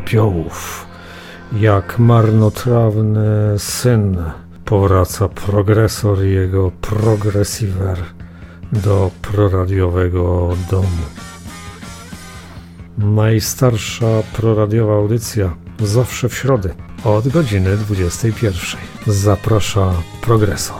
popiołów. Jak marnotrawny syn powraca progresor i jego progressiver do proradiowego domu. Najstarsza proradiowa audycja zawsze w środę od godziny 21. Zaprasza progresor.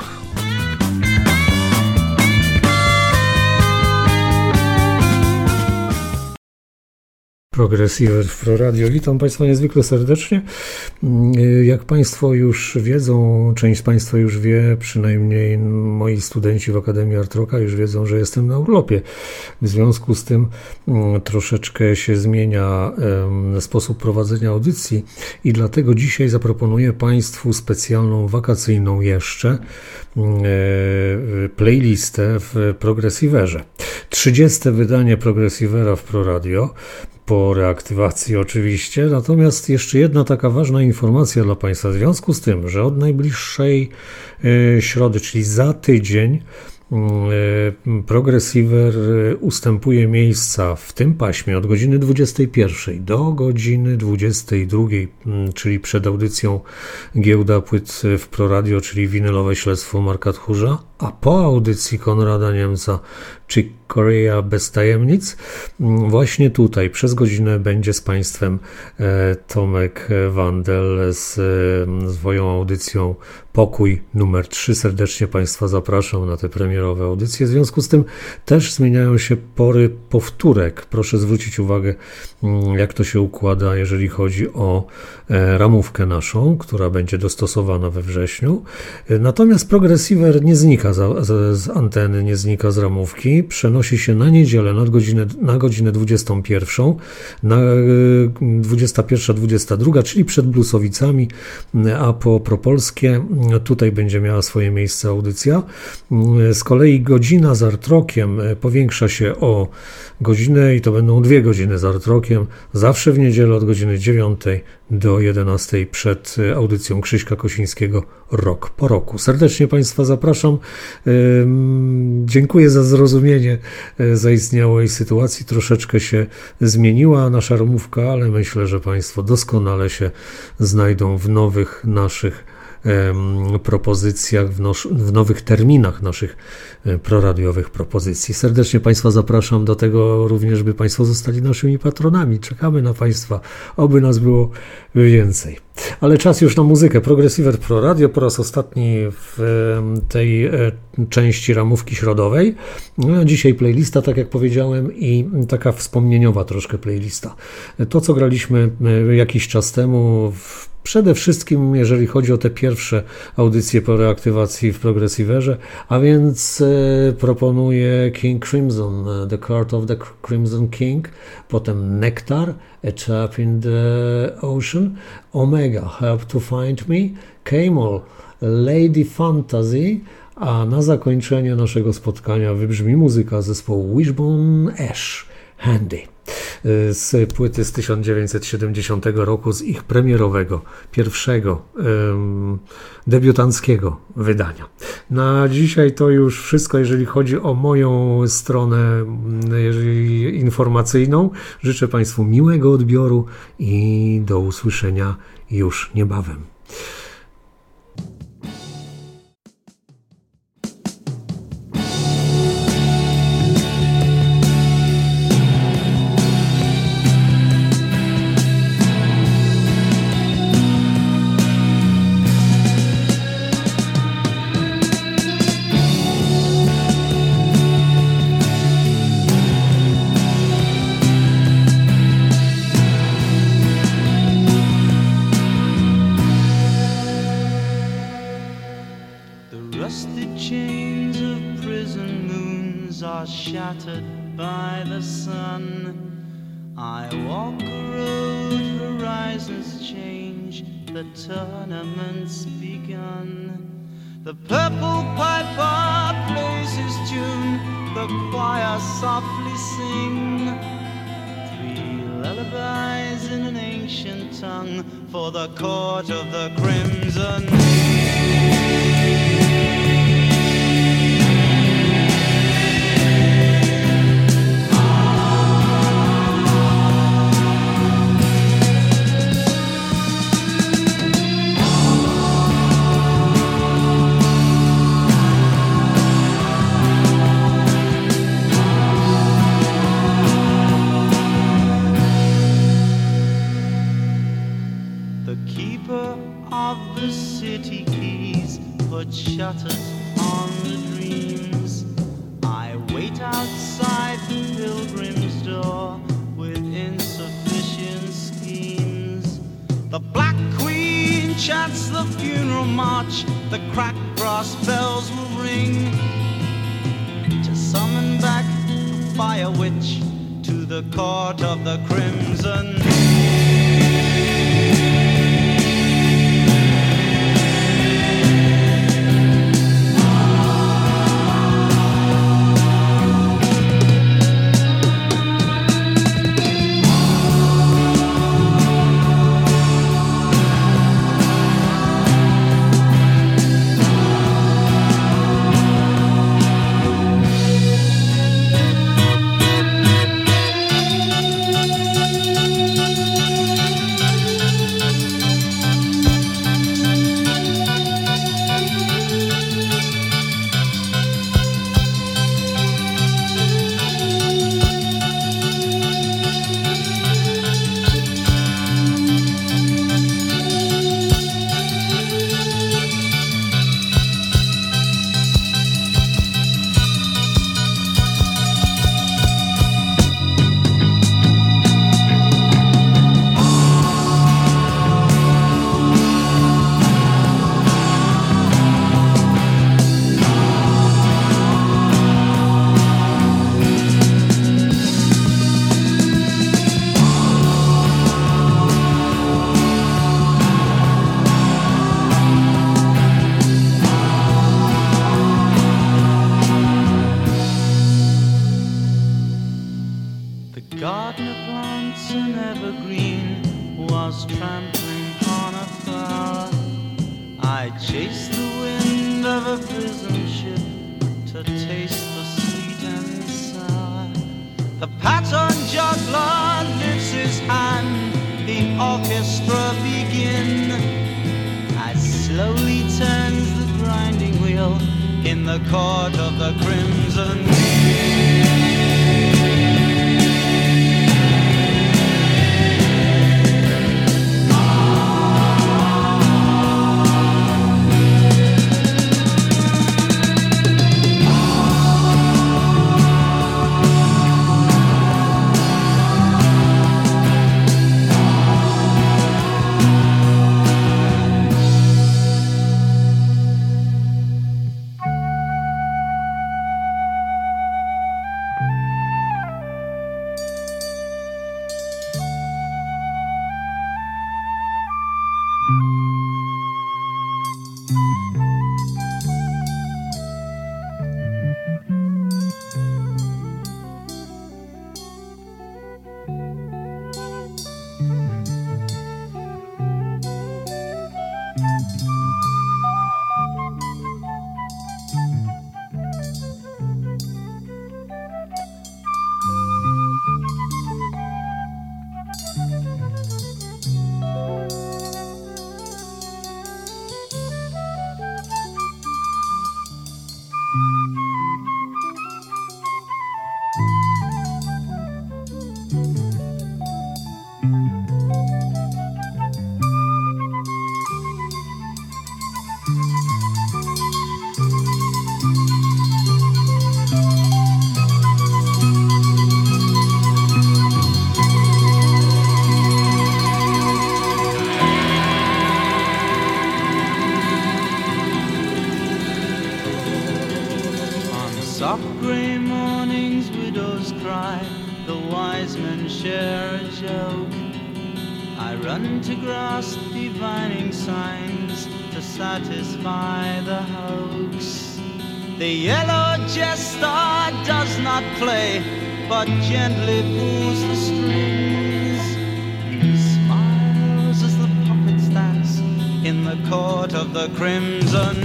Progressiver w Proradio. Witam Państwa niezwykle serdecznie. Jak Państwo już wiedzą, część z Państwa już wie, przynajmniej moi studenci w Akademii Art Rocka już wiedzą, że jestem na urlopie. W związku z tym troszeczkę się zmienia sposób prowadzenia audycji i dlatego dzisiaj zaproponuję Państwu specjalną wakacyjną jeszcze playlistę w Progressiverze. 30. wydanie Progressivera w Proradio. Po reaktywacji oczywiście, natomiast jeszcze jedna taka ważna informacja dla Państwa, w związku z tym, że od najbliższej środy, czyli za tydzień, Progressiver ustępuje miejsca w tym paśmie od godziny 21 do godziny 22, czyli przed audycją Giełda Płyt w Proradio, czyli winylowe śledztwo Marka Tchórza, a po audycji Konrada Niemca, czy Korea bez tajemnic, właśnie tutaj przez godzinę będzie z Państwem Tomek Wandel z swoją audycją Pokój numer 3. Serdecznie Państwa zapraszam na te premierowe audycje. W związku z tym też zmieniają się pory powtórek. Proszę zwrócić uwagę, jak to się układa, jeżeli chodzi o ramówkę naszą, która będzie dostosowana we wrześniu. Natomiast Progressiver nie znika z anteny, nie znika z ramówki. Przenosi się na niedzielę na godzinę 21, na 21-22, czyli przed Blusowicami, a po Propolskie tutaj będzie miała swoje miejsce audycja. Z kolei godzina z Art Rockiem powiększa się o godzinę i to będą 2 godziny z Art Rockiem, zawsze w niedzielę od godziny 9 do 11 przed audycją Krzyśka Kosińskiego Rok po roku. Serdecznie Państwa zapraszam. Dziękuję za zrozumienie zaistniałej sytuacji. Troszeczkę się zmieniła nasza ramówka, ale myślę, że Państwo doskonale się znajdą w nowych naszych propozycjach, w nowych terminach naszych proradiowych propozycji. Serdecznie Państwa zapraszam do tego również, by Państwo zostali naszymi patronami. Czekamy na Państwa, oby nas było więcej. Ale czas już na muzykę. Progressiver Proradio po raz ostatni w tej części ramówki środowej. Dzisiaj playlista, tak jak powiedziałem, i taka wspomnieniowa troszkę playlista. To, co graliśmy jakiś czas temu, przede wszystkim jeżeli chodzi o te pierwsze audycje po reaktywacji w Progressiverze, a więc proponuję King Crimson, The Court of the Crimson King, potem Nectar, A Tap in the Ocean, Omega, Help to Find Me, Camel, Lady Fantasy, a na zakończenie naszego spotkania wybrzmi muzyka zespołu Wishbone Ash, Handy, z płyty z 1970 roku, z ich premierowego, pierwszego, debiutanckiego wydania. Na dzisiaj to już wszystko, jeżeli chodzi o moją stronę informacyjną. Życzę Państwu miłego odbioru i do usłyszenia już niebawem. Tournament's begun. The purple piper plays his tune, the choir softly sing 3 lullabies in an ancient tongue for the court of the crimson. put shutters on the dreams. I wait outside the pilgrim's door with insufficient schemes. The Black Queen chants the funeral march, the cracked brass bells will ring to summon back the fire witch to the court of the crimson. But gently pulls the strings. He smiles as the puppets dance in the court of the crimson.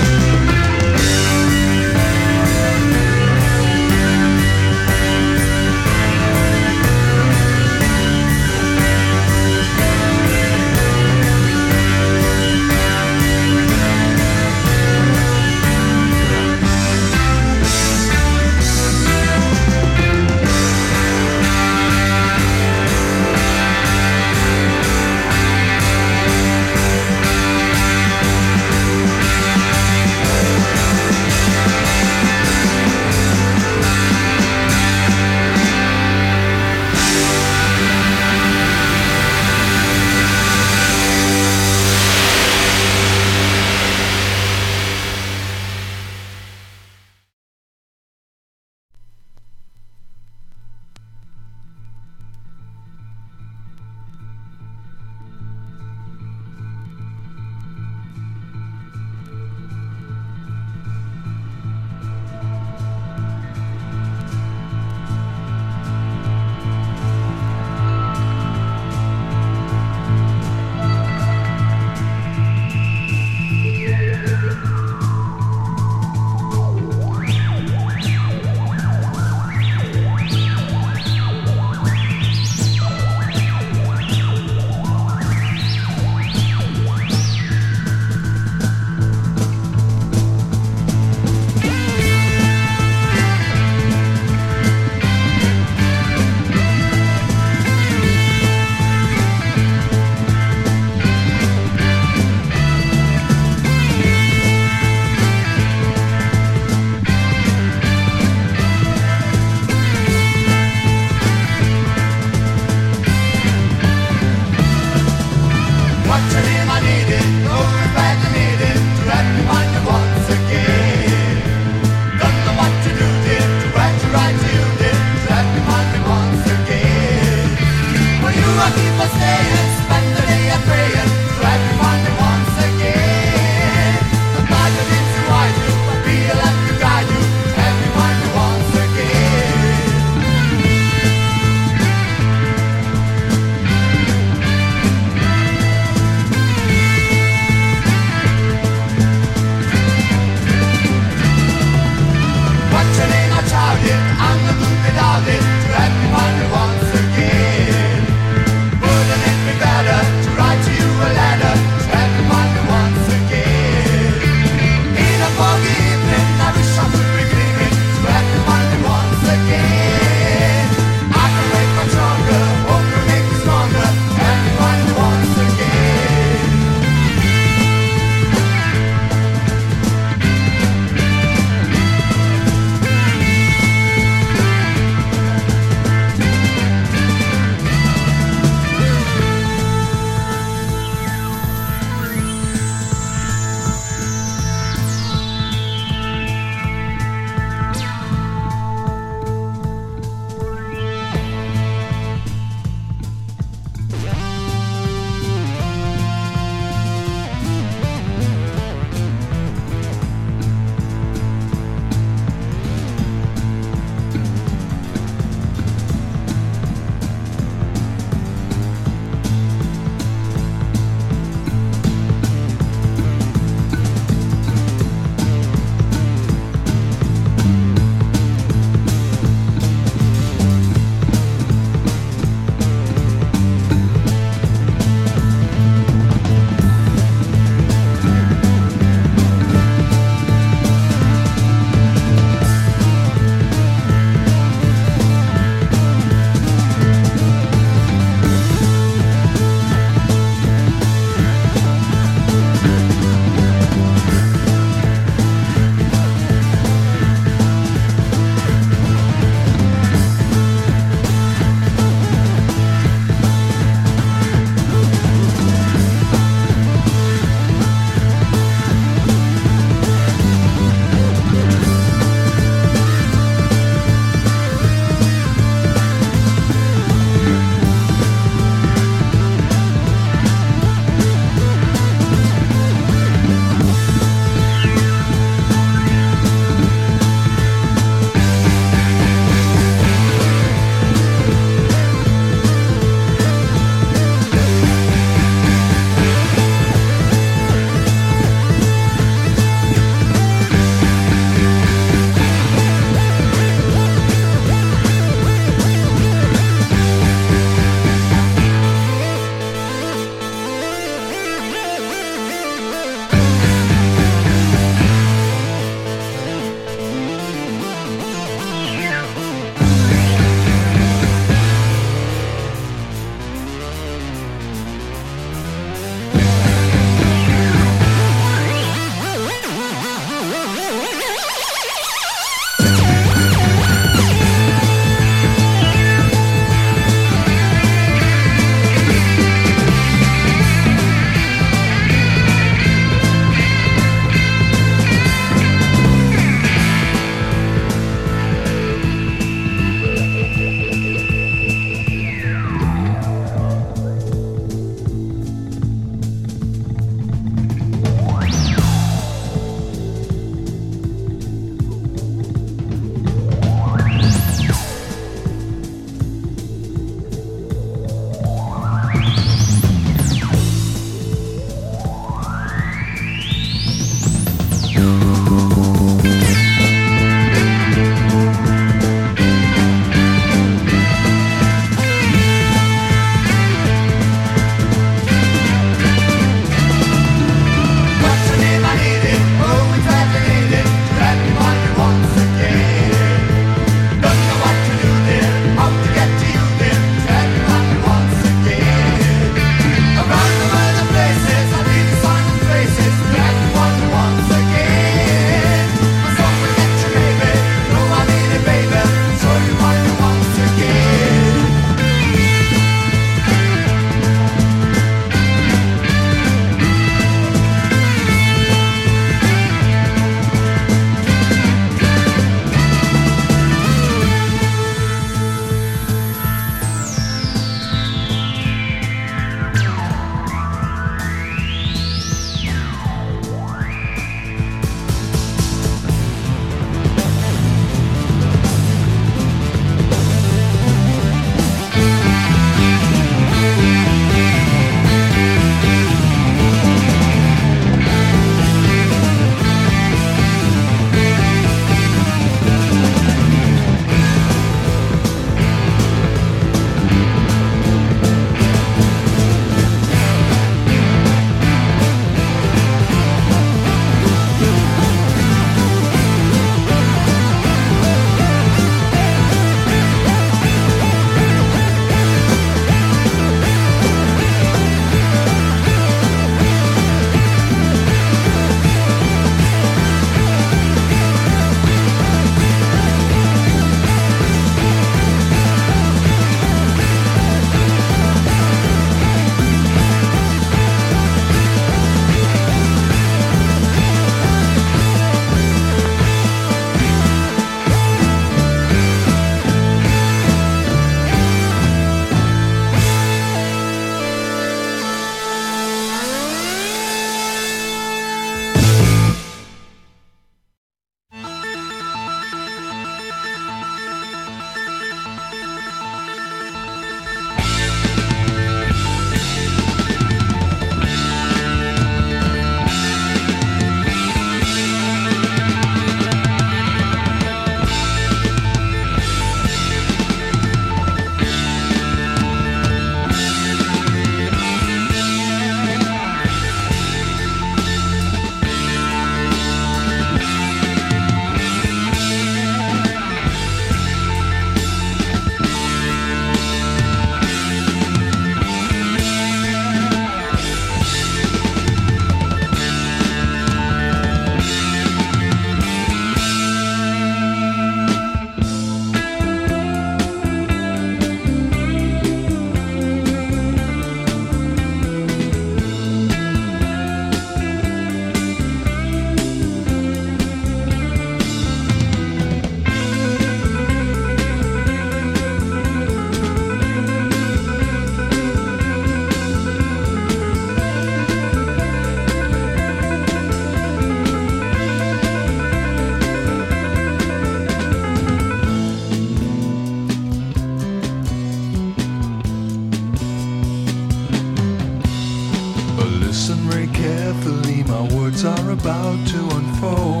are about to unfold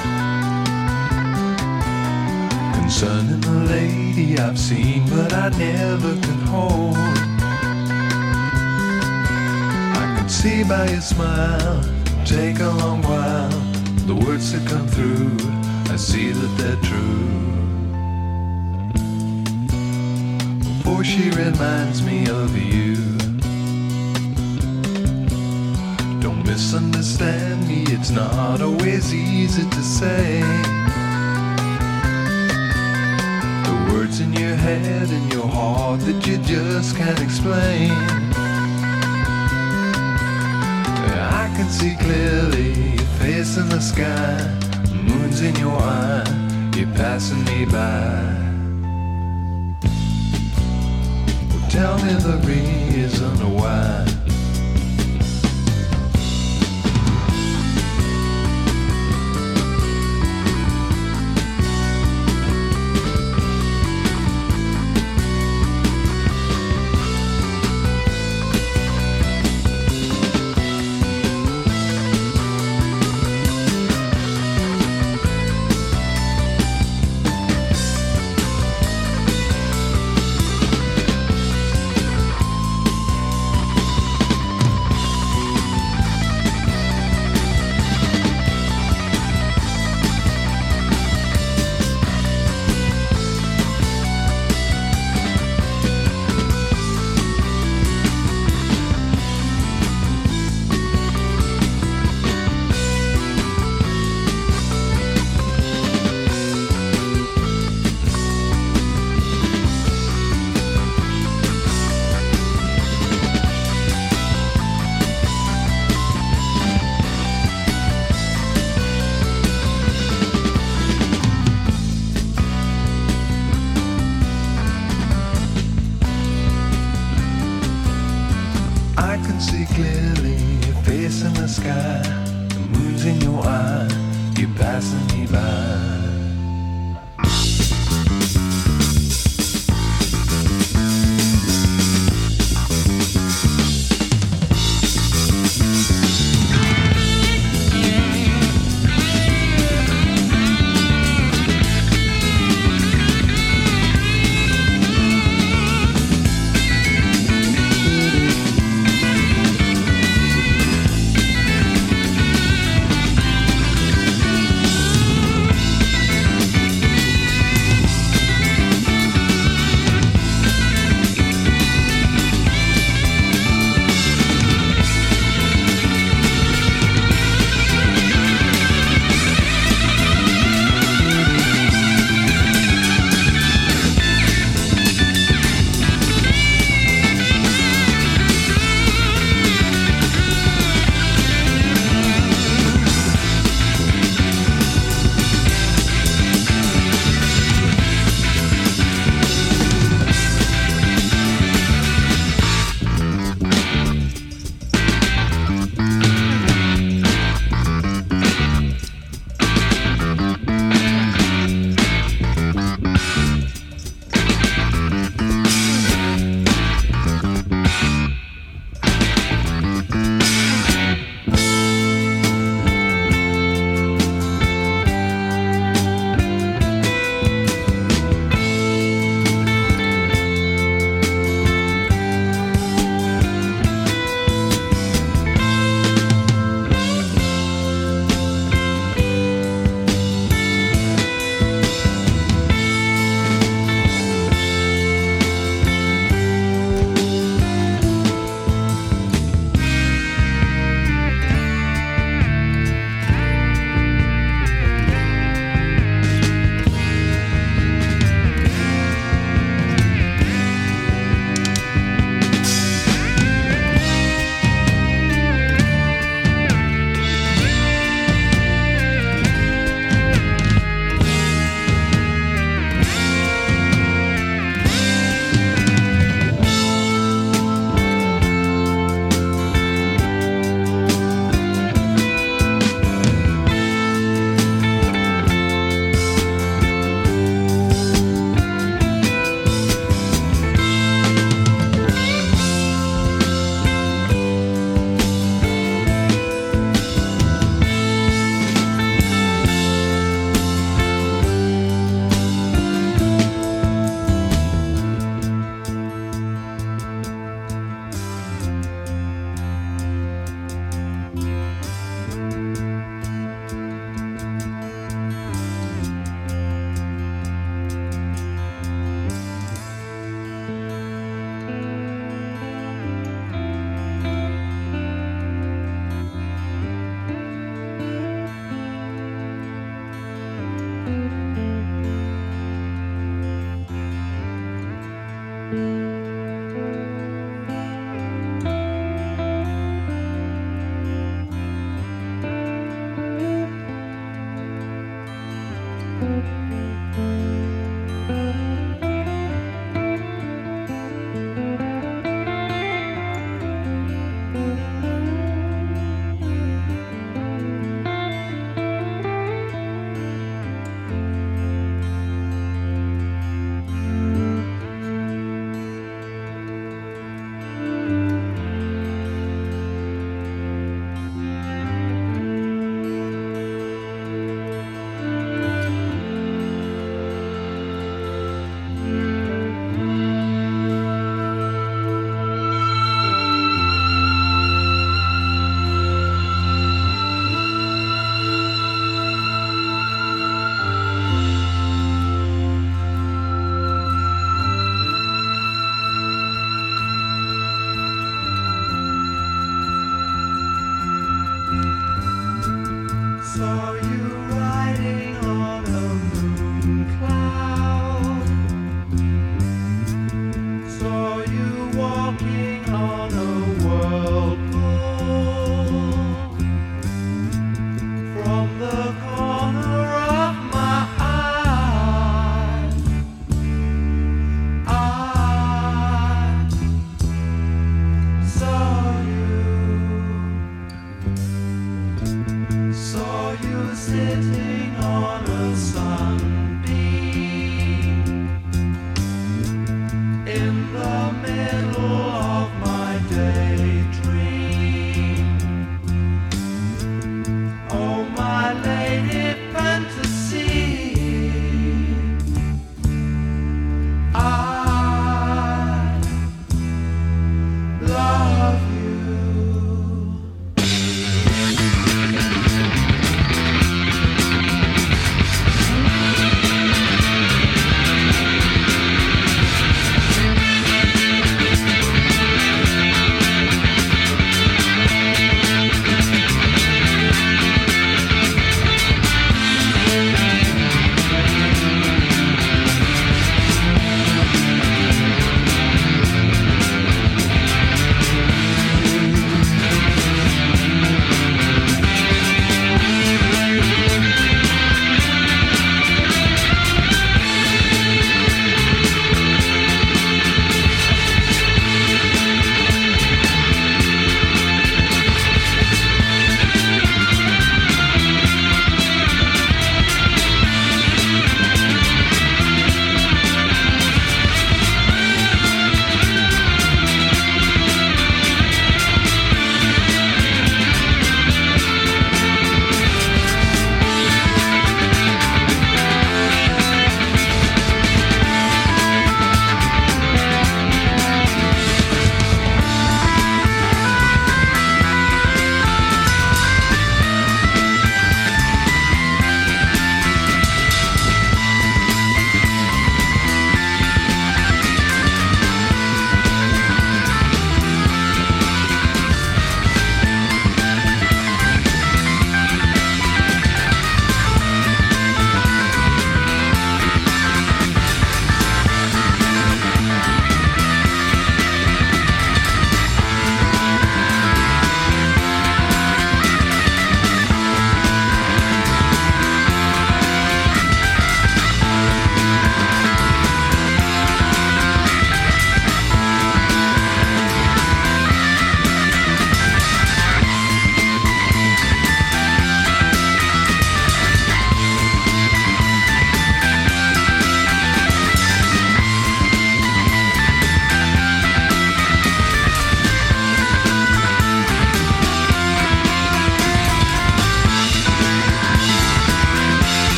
concerning the lady I've seen but I never can hold. I can see by your smile, take a long while, the words that come through, I see that they're true. For she reminds me of you. Don't misunderstand me, it's not always easy to say. The words in your head and your heart that you just can't explain. I can see clearly your face in the sky, moon's in your eye, you're passing me by. Tell me the reason why.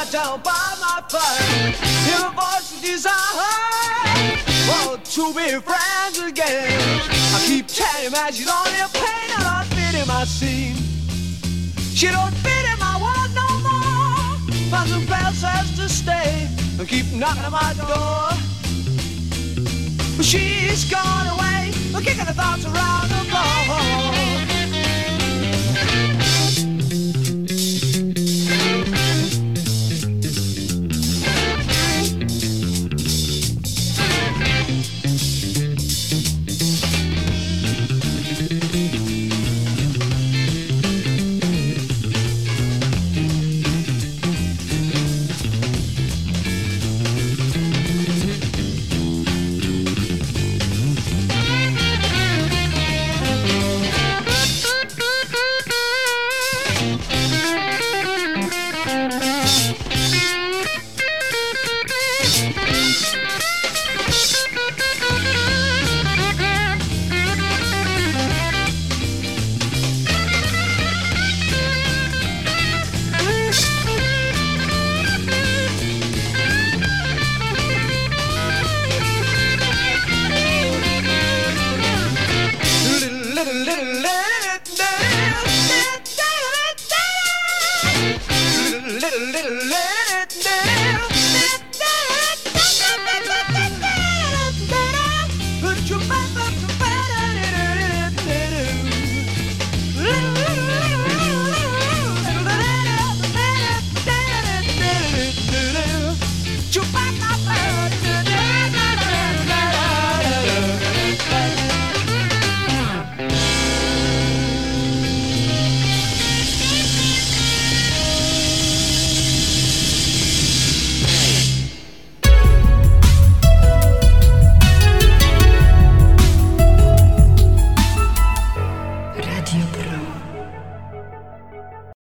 right down by my fire. Hear a voice that desire, oh, to be friends again. I keep telling her she's only a pain and not fitting my scene. She don't fit in my world no more. But some bell says to stay and keep knocking at my door. But she's gone away, kicking the thoughts around the floor. Chewbacca.